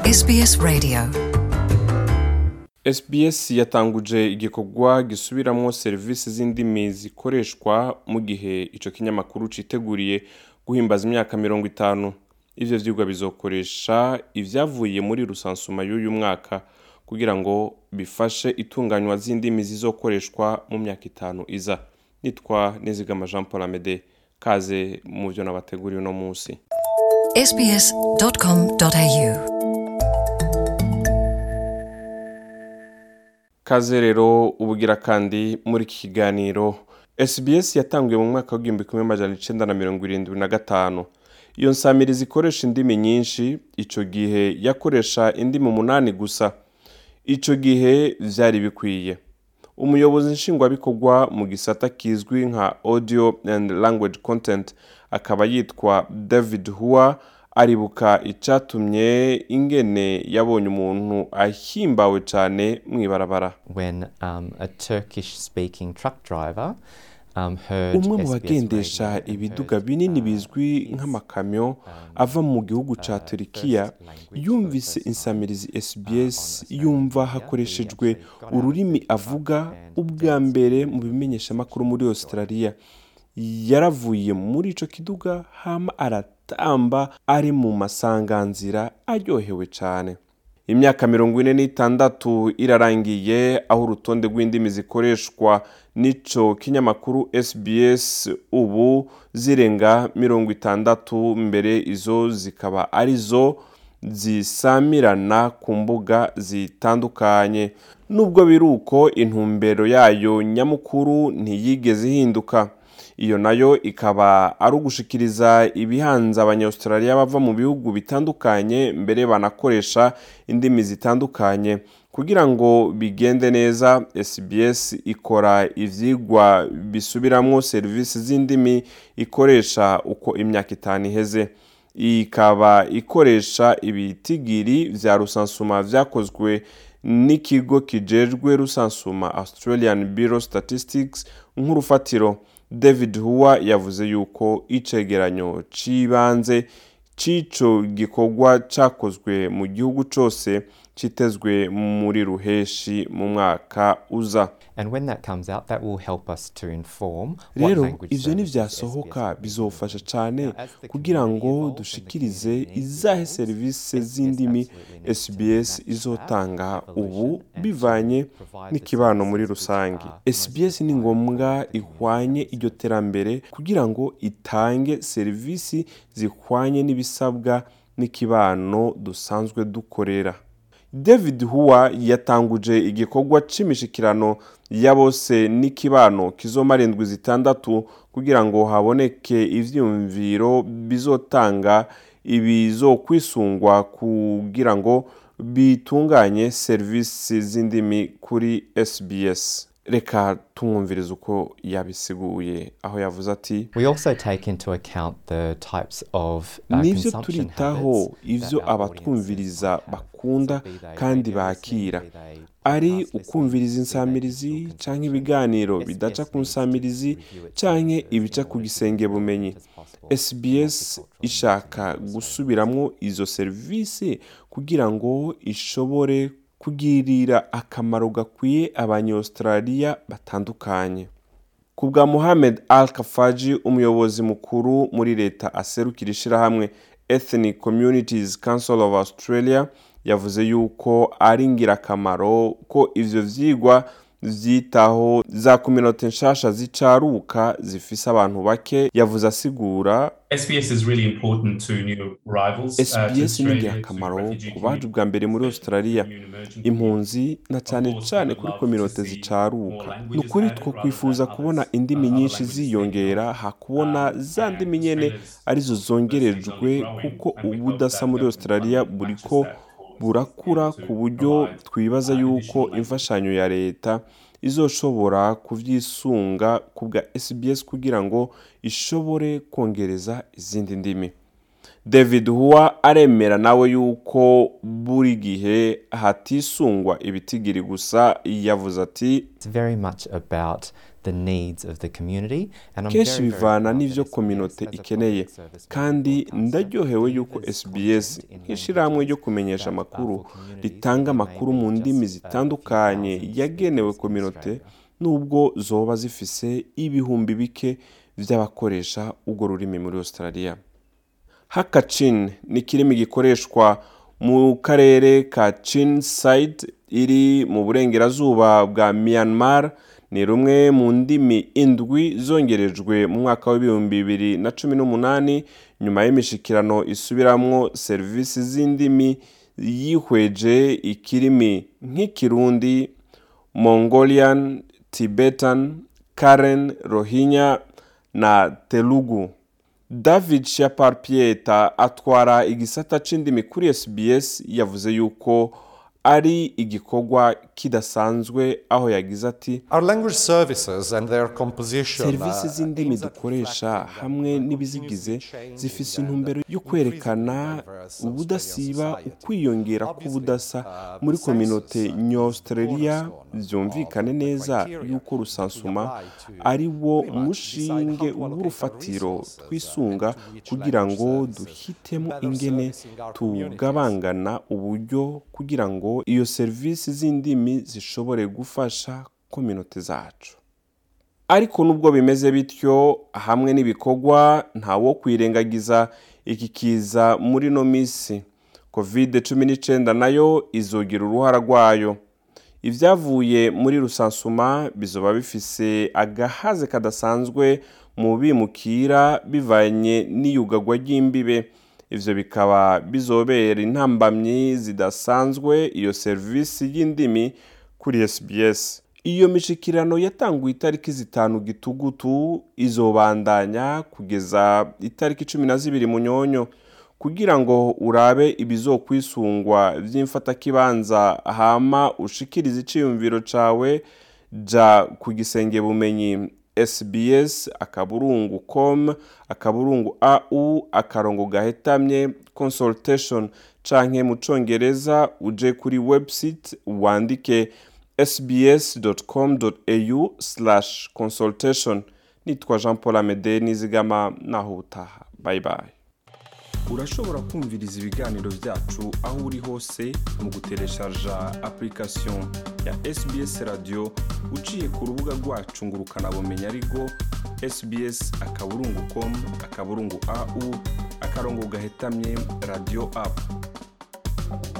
SBS Radio. SBS yatanguje igikorwa gisubiramwo serivisi z'indimi zikoreshwa mu gihe ico kinyamakuru citeguriye guhimbaza imyaka 50. Ivyo vyigwa bizokoresha ivyavuye muri rusansuma y'uyu mwaka kugira ngo bifashe itunganywa z'indimi zizokoreshwa mu myaka 5 iza. Nitwa Nizigama Jean Paul Amede, kaze mu vyo nabateguriye no munsi. sbs.com.au. Kaze rero ubugira kandi muri iki kiganiro. SBS yatanguye mu mwaka wa 1975. Iyo nsamirizi ikoresha indimi nyinshi, ico gihe yakoresha indimi 8 gusa. Ico gihe vyari bikwiye. Umuyobozi nshingwabikorwa mu gisata kizwi nka Audio and Language Content akaba yitwa David Hua, aribuka icatumye ingene yabonye umuntu ahimbawe cane mwibarabara. When a Turkish speaking truck driver heard umwe mu bagendesha ibiduga binini bizwi nk'amakamyo ava mu gihugu ca Turkiya yumvise insamirizi SBS yumva hakoreshejwe ururimi avuga ubwa mbere mu bimenyesha makuru muri Australia. Yaravuye muri ico kiduga hama aratamba ari mu masanganzira aryohewe cane. Imyaka 46 irarangiye aho urutonde rw'indimi zikoreshwa nico kinyamakuru SBS ubu zirenga 60, mbere izo zikaba arizo zisamirana ku mbuga zitandukanye. Nubwo biruko intumbero yayo nyamukuru ntiyigeze ihinduka. Iyo nayo ikaba ari ugushikiriza ibihanza abanyaustralia bava mu bihugu bitandukanye, mbere banakoresha indimi zitandukanye. Kugira ngo bigende neza, SBS ikora ivyigwa bisubiramwo serivisi z'indimi ikoresha uko imyaka 5 iheze. Ikaba ikoresha ibitigiri vya rusansuma vyakozwe n'ikigo kijejwe rusansuma Australian Bureau Statistics nk'urufatiro. David Hua yavuze yuko icegeranyo cibanze cico gikorwa cakozwe mu gihugu cose citezwe muri ruheshi mu mwaka uza. And when that comes out, that will help us to inform what Rero language ivyo ni services vyasohoka SBS bizofasha cane Now, as the kugira community ngo evolves and the dushikirize community izahe evolves, serivisi SBS z'indimi absolutely needs to SBS match izotanga that ubu evolution and bivanye to provide the n'ikibano muri services which rusange. are most SBS ni required ngombwa for the ihwanye community. iryo terambere kugira ngo itange serivisi zihwanye n'ibisabwa n'ikibano dusanzwe dukorera. David Hua yatanguje igikorwa c'imishikirano ya bose n'ikibano kizomara 6 kugira ngo haboneke ivyumviro bizotanga ibizokwisungwa kugira ngo bitunganye serivisi z'indimi kuri SBS. Reka tumwumvirize uko yabisiguye aho yavuze ati: We also take into account the types of nivyo consumption turitaho habits ivyo that our abatwumviriza audiences might have. bakunda So be they kandi radio bakira, listening, be they ari podcast ukumviriza listening, be they insamirizi digital canke consumption. ibiganiro SBS bidaca ku needs to nsamirizi review its canke services ibica in ku order to gisenge be as bumenyi. relevant as possible to SBS multicultural ishaka communities. gusubiramwo izo serivisi kugira ngo ishobore kugirira akamaro gakwiye abanyaustralia batandukanye. Kubwa Mohamed Al-Kafaji, umuyobozi mukuru muri leta aserukira ishirahamwe Ethnic Communities Council of Australia, yavuze yuko ari ngirakamaro ko ivyo vyigwa vyitaho za community nshasha zicaruka zifise abantu bake. Yavuze asigura SBS is really important to new arrivals. SBS ni ngirakamaro ku baje ubwa mbere muri Australia, impunzi na cane cane kuri community zicaruka. Nukuri two kwifuza kubona indimi nyinshi ziyongera, hakubona za ndimi nyene arizo zongerejwe, kuko ubudasa muri Australia buriko burakura ku buryo twibaza yuko imfashanyo ya leta izoshobora kuvyisunga kubwa SBS kugira ngo ishobore kongereza izindi ndimi. David Hua aremera nawe yuko buri gihe hatisungwa ibitigiri gusa. Yavuze ati It's very much about the needs of the community. And I'm kenshi very, bivana very n'ivyo proud that communauté SBS as a ikeneye public service kandi broadcaster ndaryohewe yuko delivers SBS content in nk'ishirahamwe ryo languages kumenyesha that amakuru are for communities ritanga that may amakuru be mu just ndimi a few zitandukanye thousand yagenewe speakers in communauté Australia. nubwo zoba zifise ibihumbi bike vy'abakoresha urwo rurimi muri Australia. Hakachin ni kirimi gikoreshwa mu karere ka Chin Side iri mu burengerazuba bwa Myanmar, ni rumwe mu ndimi indwi zongerejwe mu mwaka wa 2018 nyuma y'imishikirano isubiramwo servisi z'indimi yihweje ikirimi nk'ikirundi, Mongolian, Tibetan, Karen, Rohingya na Telugu. David Shaparpieta atwara igisata c'indimi kuri SBS yavuze yuko ari igikorwa kidasanzwe, aho yagize ati serivisi z'indimi dukoresha hamwe n'ibizigize zifise intumbero yo kwerekana ubudasiba ukwiyongera k'ubudasa muri communauté ny'Australia. Vyumvikane neza yuko rusansuma ari wo mushinge w'urufatiro twisunga kugira ngo duhitemo ingene tugabangana uburyo kugira ngo iyo servisi z'indimi zishobore gufasha communauté zacu. Ariko nubwo bimeze bityo, hamwe n'ibikorwa ntawo kwirengagiza iki kiza muri no misi. COVID-19 nayo izogira uruhara rwayo. Ivyavuye muri rusansuma bizoba bifise agahaze kadasanzwe mu bimukira bivanye n'iyugagwa ry'imbibe. Ivyo bikaba bizobera intambamyi zidasanzwe iyo servisi y'indimi kuri SBS. Iyo mishikirano yatanguye itariki 5 Gitugutu izobandanya kugeza itariki 12 Munyonyo kugira ngo urabe ibizokwisungwa vy'imfatakibanza hama ushikirize iciyumviro cawe. Ja ku gisenge bumenyi sbs.com/au/consultation canke mu Congereza uje kuri website wandike sbs.com.au/consultation. Nitwa Jean Paul Amede nizigama naho utaha. Bye bye. Urashobora kumviriza ibiganiro vyacu aho uri hose mu gutereshaja application ya SBS Radio uciye ku rubuga rwacu ngurukana bumenyi arigo sbs.com/au/radio app.